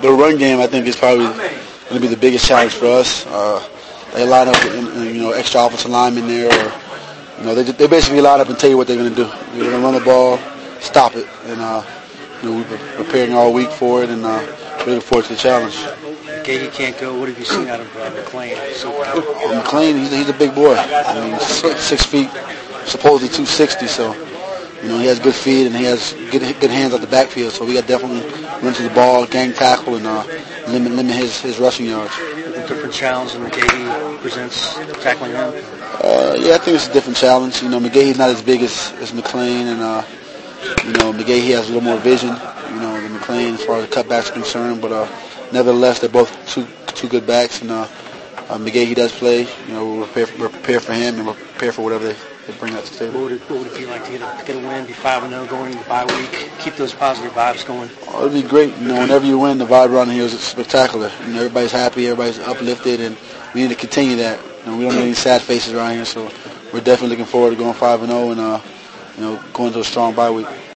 The run game, I think, is probably going to be the biggest challenge for us. They line up, extra offensive linemen there, or they basically line up and tell you what they're going to do. They're going to run the ball, stop it, and we've been preparing all week for it, and we're looking forward to the challenge. McGahee can't go. What have you seen out of McClain? McClain, he's a big boy. I mean, 6 feet, supposedly 260, so. He has good feet and he has good hands at the backfield, so we got to definitely run to the ball, gang tackle, and limit his rushing yards. A different challenge than McGahee presents tackling him? Yeah, I think it's a different challenge. McGahee's not as big as McClain, and McGahee has a little more vision, than McClain as far as the cutbacks are concerned. But nevertheless, they're both two good backs, and McGahee does play. We're prepared for him, and we're prepared for whatever they bring that to the table. What would it be like to get a win, be 5-0 going into the bye week, keep those positive vibes going? Oh, it'd be great. Whenever you win, the vibe around here is spectacular. Everybody's happy, everybody's uplifted, and we need to continue that. We don't need any sad faces around here, so we're definitely looking forward to going 5-0 and going to a strong bye week.